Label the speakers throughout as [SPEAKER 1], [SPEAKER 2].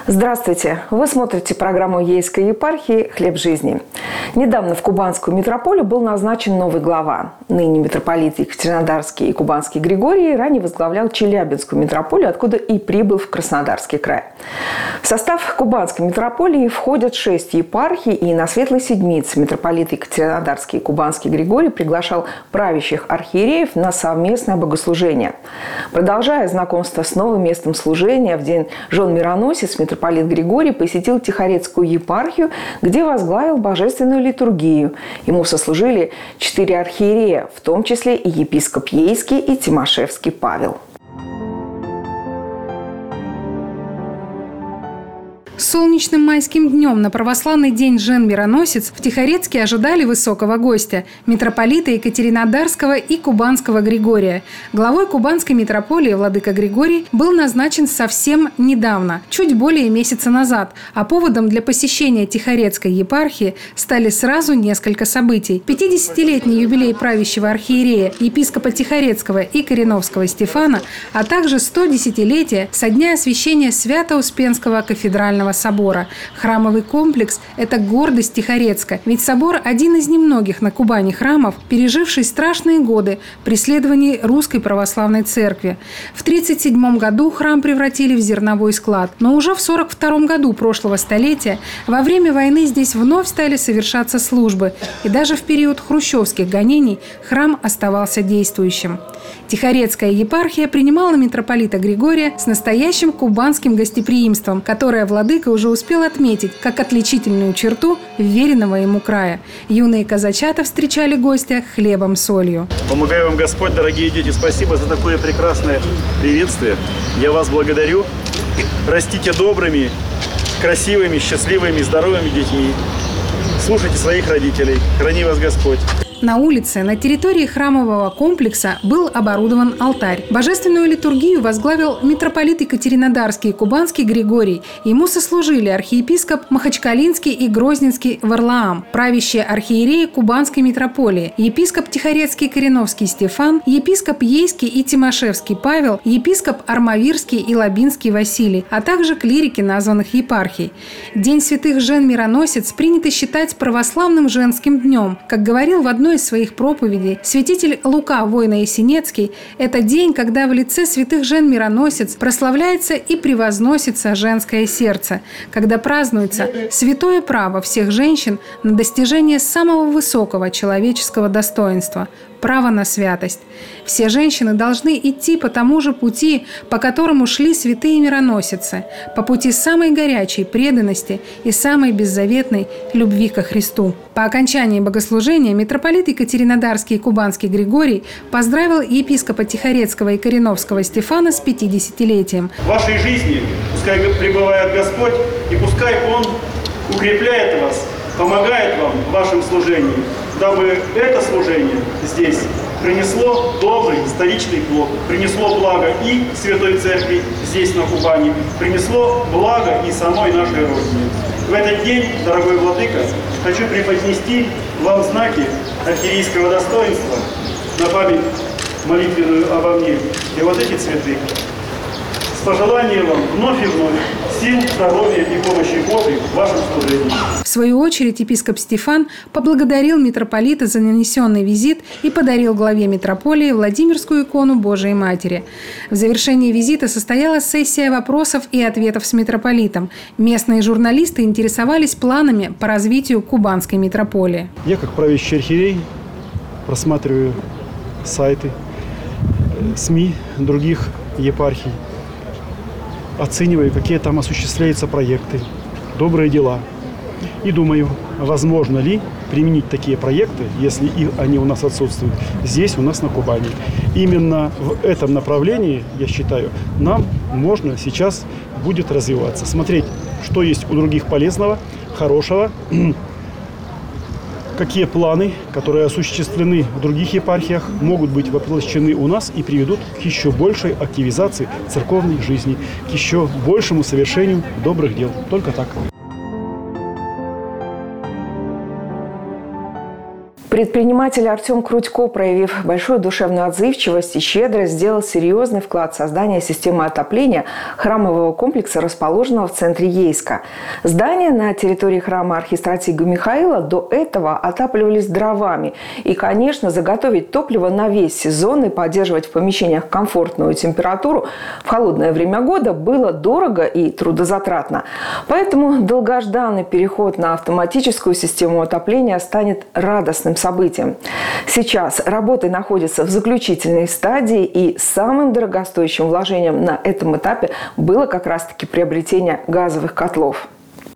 [SPEAKER 1] Здравствуйте! Вы смотрите программу Ейской епархии «Хлеб жизни». Недавно в Кубанскую митрополию был назначен новый глава. Ныне митрополит Екатеринодарский и Кубанский Григорий ранее возглавлял Челябинскую митрополию, откуда и прибыл в Краснодарский край. В состав Кубанской митрополии входят 6 епархий, и на Светлой Седмице митрополит Екатеринодарский и Кубанский Григорий приглашал правящих архиереев на совместное богослужение. Продолжая знакомство с новым местом служения, в день жен-мироносец митрополит Григорий посетил Тихорецкую епархию, где возглавил божественную литургию. Ему сослужили 4 архиерея, в том числе и епископ Ейский и Тимошевский Павел.
[SPEAKER 2] Солнечным майским днем на православный день жен-мироносец в Тихорецке ожидали высокого гостя – митрополита Екатеринодарского и Кубанского Григория. Главой Кубанской митрополии владыка Григорий был назначен совсем недавно, чуть более месяца назад, а поводом для посещения Тихорецкой епархии стали сразу несколько событий. 50-летний юбилей правящего архиерея, епископа Тихорецкого и Кореновского Стефана, а также 110-летие со дня освящения Свято-Успенского кафедрального собора. Храмовый комплекс – это гордость Тихорецка, ведь собор – один из немногих на Кубани храмов, переживший страшные годы преследований Русской Православной Церкви. В 1937 году храм превратили в зерновой склад, но уже в 1942 году прошлого столетия во время войны здесь вновь стали совершаться службы, и даже в период хрущевских гонений храм оставался действующим. Тихорецкая епархия принимала митрополита Григория с настоящим кубанским гостеприимством, которое владыка уже успел отметить как отличительную черту веренного ему края. Юные казачата встречали гостя хлебом-солью.
[SPEAKER 3] Помогай вам Господь, дорогие дети, спасибо за такое прекрасное приветствие. Я вас благодарю. Растите добрыми, красивыми, счастливыми, здоровыми детьми. Слушайте своих родителей. Храни вас Господь.
[SPEAKER 2] На улице, на территории храмового комплекса был оборудован алтарь. Божественную литургию возглавил митрополит Екатеринодарский и Кубанский Григорий. Ему сослужили архиепископ Махачкалинский и Грозненский Варлаам, правящие архиереи Кубанской митрополии, епископ Тихорецкий Кореновский Стефан, епископ Ейский и Тимошевский Павел, епископ Армавирский и Лабинский Василий, а также клирики названных епархий. День святых жен-мироносец принято считать православным женским днем. Как говорил в одной из своих проповедей святитель Лука Войно-Ясенецкий, это день, когда в лице святых жен-мироносец прославляется и превозносится женское сердце, когда празднуется святое право всех женщин на достижение самого высокого человеческого достоинства – право на святость. Все женщины должны идти по тому же пути, по которому шли святые мироносицы, по пути самой горячей преданности и самой беззаветной любви ко Христу. По окончании богослужения митрополит Екатеринодарский и Кубанский Григорий поздравил епископа Тихорецкого и Кореновского Стефана с 50-летием.
[SPEAKER 3] В вашей жизни пускай пребывает Господь, и пускай Он укрепляет вас, помогает вам в вашем служении, дабы это служение здесь принесло добрый столичный плод, принесло благо и Святой Церкви здесь, на Кубани, принесло благо и самой нашей Родине. В этот день, дорогой владыка, хочу преподнести вам знаки архиерейского достоинства на память молитвенную обо мне. И вот эти цветы. С пожеланием вам вновь и вновь сил, здоровья и помощи Божьей в вашем служении.
[SPEAKER 2] В свою очередь епископ Стефан поблагодарил митрополита за нанесенный визит и подарил главе митрополии Владимирскую икону Божией Матери. В завершении визита состоялась сессия вопросов и ответов с митрополитом. Местные журналисты интересовались планами по развитию Кубанской митрополии.
[SPEAKER 4] Я, как правящий архиерей, просматриваю сайты, СМИ других епархий, оцениваю, какие там осуществляются проекты, добрые дела. И думаю, возможно ли применить такие проекты, если они у нас отсутствуют, здесь, у нас на Кубани. Именно в этом направлении, я считаю, нам можно сейчас будет развиваться. Смотреть, что есть у других полезного, хорошего, какие планы, которые осуществлены в других епархиях, могут быть воплощены у нас и приведут к еще большей активизации церковной жизни, к еще большему совершению добрых дел. Только так.
[SPEAKER 1] Предприниматель Артем Крутько, проявив большую душевную отзывчивость и щедрость, сделал серьезный вклад в создание системы отопления храмового комплекса, расположенного в центре Ейска. Здания на территории храма архистратига Михаила до этого отапливались дровами. И, конечно, заготовить топливо на весь сезон и поддерживать в помещениях комфортную температуру в холодное время года было дорого и трудозатратно. Поэтому долгожданный переход на автоматическую систему отопления станет радостным событием. Сейчас работы находятся в заключительной стадии, и самым дорогостоящим вложением на этом этапе было как раз-таки приобретение газовых котлов.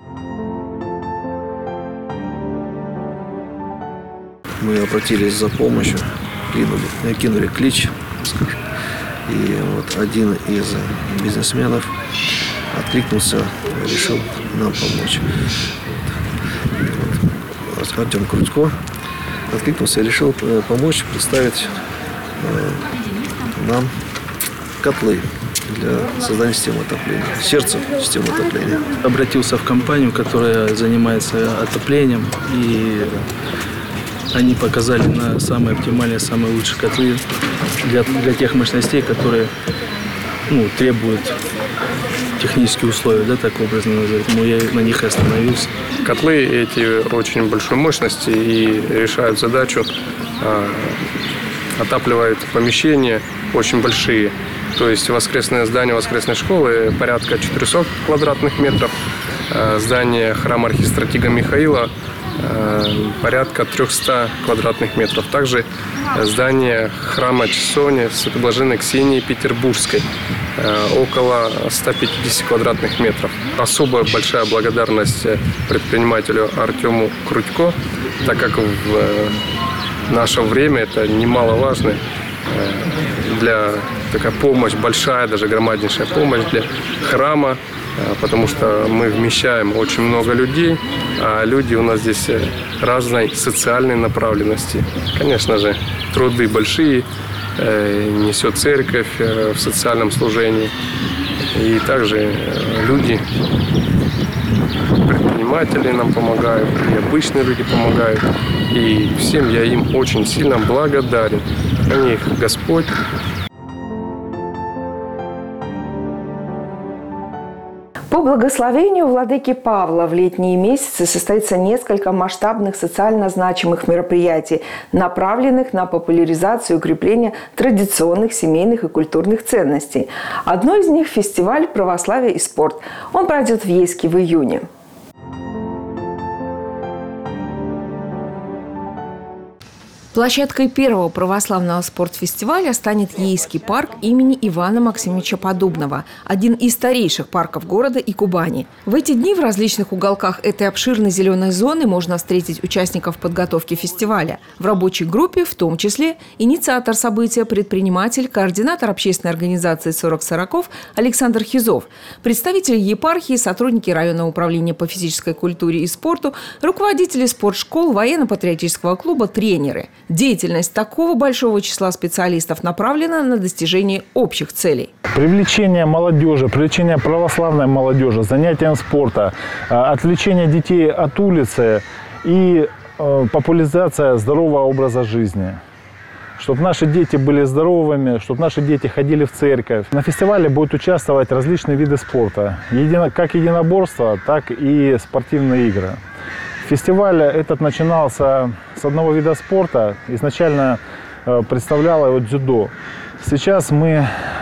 [SPEAKER 5] Мы обратились за помощью, кинули клич, и вот один из бизнесменов откликнулся, решил нам помочь. Артем Крутько откликнулся и решил помочь представить нам котлы для создания системы отопления, сердце системы отопления.
[SPEAKER 6] Обратился в компанию, которая занимается отоплением, и они показали на самые оптимальные, самые лучшие котлы для тех мощностей, которые требуют технические условия, да, так образно называть. Я на них и остановился.
[SPEAKER 7] Котлы эти очень большой мощности и решают задачу, отапливают помещения очень большие. То есть воскресное здание воскресной школы порядка 400 квадратных метров, здание храма архистратига Михаила порядка 300 квадратных метров. Также здание храма часовни Святой-Блаженной Ксении Петербургской около 150 квадратных метров. Особо большая благодарность предпринимателю Артему Крутько, так как в наше время это немаловажно для такая помощь, большая, даже громаднейшая помощь для храма, потому что мы вмещаем очень много людей, а люди у нас здесь разной социальной направленности. Конечно же, труды большие несет церковь в социальном служении, и также люди, предприниматели нам помогают, и обычные люди помогают, и всем я им очень сильно благодарен. Храни их Господь.
[SPEAKER 1] По благословению владыки Павла в летние месяцы состоится несколько масштабных социально значимых мероприятий, направленных на популяризацию и укрепление традиционных семейных и культурных ценностей. Одно из них – фестиваль «Православие и спорт». Он пройдет в Ейске в июне. Площадкой первого православного спортфестиваля станет Ейский парк имени Ивана Максимовича Подубного, один из старейших парков города и Кубани. В эти дни в различных уголках этой обширной зеленой зоны можно встретить участников подготовки фестиваля. В рабочей группе в том числе инициатор события, предприниматель, координатор общественной организации «40 Сороков» Александр Хизов, представители епархии, сотрудники районного управления по физической культуре и спорту, руководители спортшкол, военно-патриотического клуба, тренеры. Деятельность такого большого числа специалистов направлена на достижение общих целей.
[SPEAKER 8] Привлечение молодежи, привлечение православной молодежи, занятием спорта, отвлечение детей от улицы и популяризация здорового образа жизни. Чтобы наши дети были здоровыми, чтобы наши дети ходили в церковь. На фестивале будут участвовать различные виды спорта, как единоборства, так и спортивные игры. Фестиваль этот начинался с одного вида спорта. Изначально представлял его дзюдо. Сейчас мы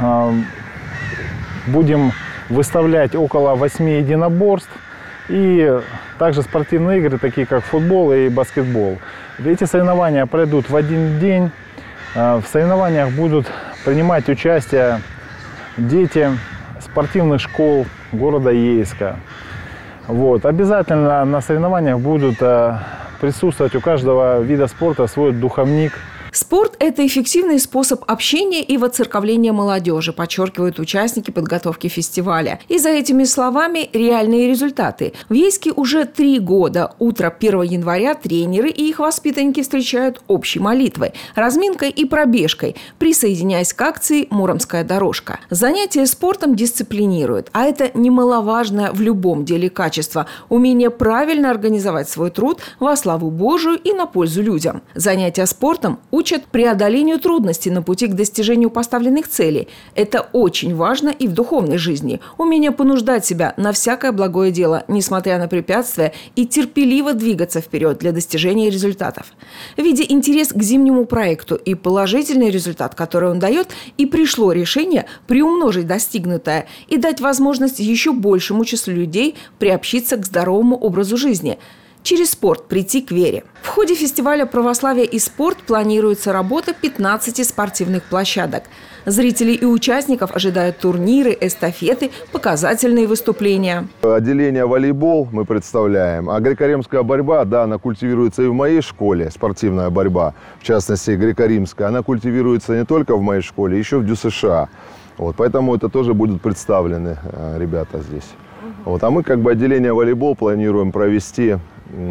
[SPEAKER 8] будем выставлять около 8 единоборств и также спортивные игры, такие как футбол и баскетбол. Эти соревнования пройдут в один день. В соревнованиях будут принимать участие дети спортивных школ города Ейска. Обязательно на соревнованиях будут присутствовать у каждого вида спорта свой духовник.
[SPEAKER 1] Спорт – это эффективный способ общения и воцерковления молодежи, подчеркивают участники подготовки фестиваля. И за этими словами реальные результаты. В Ейске уже 3 года. Утро 1 января тренеры и их воспитанники встречают общей молитвой, разминкой и пробежкой, присоединяясь к акции «Муромская дорожка». Занятия спортом дисциплинируют, а это немаловажное в любом деле качество – умение правильно организовать свой труд во славу Божию и на пользу людям. Занятия спортом учат преодолению трудностей на пути к достижению поставленных целей. Это очень важно и в духовной жизни. Умение понуждать себя на всякое благое дело, несмотря на препятствия, и терпеливо двигаться вперед для достижения результатов. Видя интерес к зимнему проекту и положительный результат, который он дает, и пришло решение приумножить достигнутое и дать возможность еще большему числу людей приобщиться к здоровому образу жизни – через спорт прийти к вере. В ходе фестиваля «Православие и спорт» планируется работа 15 спортивных площадок. Зрителей и участников ожидают турниры, эстафеты, показательные выступления.
[SPEAKER 9] Отделение волейбол мы представляем, а греко-римская борьба, да, она культивируется и в моей школе, спортивная борьба, в частности греко-римская, она культивируется не только в моей школе, еще в ДЮСШ. Вот, поэтому это тоже будут представлены ребята здесь. Вот, а мы как бы отделение волейбол планируем провести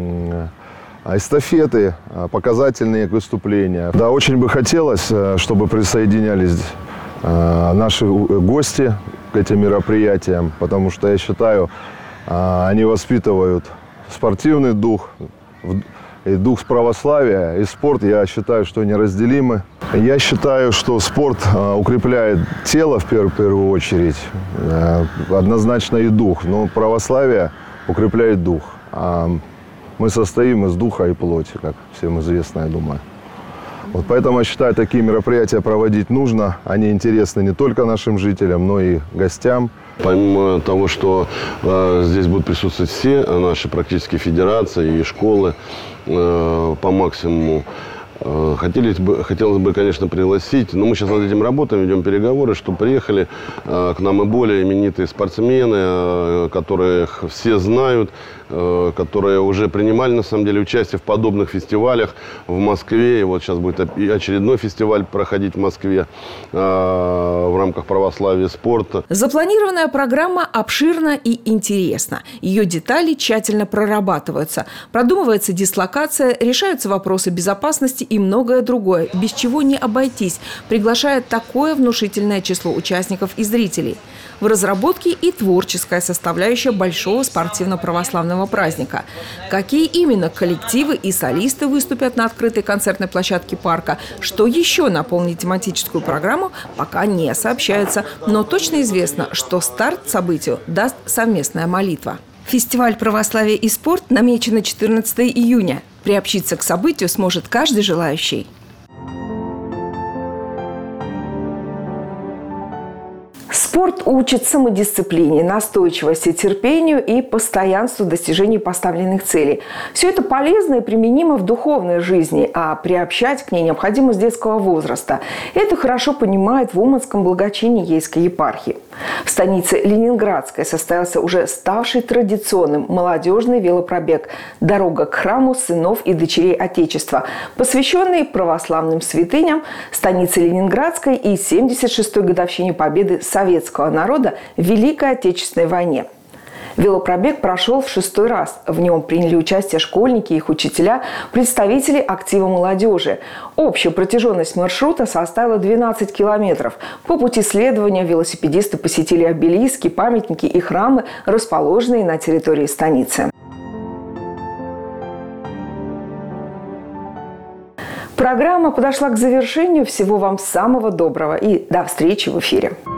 [SPEAKER 9] эстафеты, показательные выступления. Да, очень бы хотелось, чтобы присоединялись наши гости к этим мероприятиям, потому что, я считаю, они воспитывают спортивный дух, и дух православия, и спорт, я считаю, что неразделимы. Я считаю, что спорт укрепляет тело в первую очередь, однозначно и дух, но православие укрепляет дух. Мы состоим из духа и плоти, как всем известно, я думаю. Вот поэтому я считаю, такие мероприятия проводить нужно. Они интересны не только нашим жителям, но и гостям.
[SPEAKER 10] Помимо того, что здесь будут присутствовать все наши практически федерации и школы по максимуму, хотелось бы, конечно, пригласить, но мы сейчас над этим работаем, ведем переговоры, чтобы приехали к нам и более именитые спортсмены, которых все знают, которые уже принимали, на самом деле, участие в подобных фестивалях в Москве. И вот сейчас будет очередной фестиваль проходить в Москве в рамках православия и спорта.
[SPEAKER 1] Запланированная программа обширна и интересна. Ее детали тщательно прорабатываются. Продумывается дислокация, решаются вопросы безопасности и многое другое, без чего не обойтись, приглашает такое внушительное число участников и зрителей. В разработке и творческая составляющая большого спортивно-православного праздника. Какие именно коллективы и солисты выступят на открытой концертной площадке парка, что еще наполнит тематическую программу, пока не сообщается. Но точно известно, что старт событию даст совместная молитва. Фестиваль «Православие и спорт» намечен на 14 июня. Приобщиться к событию сможет каждый желающий. Спорт учит самодисциплине, настойчивости, терпению и постоянству в достижении поставленных целей. Все это полезно и применимо в духовной жизни, а приобщать к ней необходимо с детского возраста. Это хорошо понимает в Уманском благочинии Ейской епархии. В станице Ленинградской состоялся уже ставший традиционным молодежный велопробег «Дорога к храму сынов и дочерей Отечества», посвященный православным святыням станицы Ленинградской и 76-й годовщине победы советского народа в Великой Отечественной войне. Велопробег прошел в 6-й раз. В нем приняли участие школьники, их учителя, представители актива молодежи. Общая протяженность маршрута составила 12 километров. По пути следования велосипедисты посетили обелиски, памятники и храмы, расположенные на территории станицы. Программа подошла к завершению. Всего вам самого доброго и до встречи в эфире.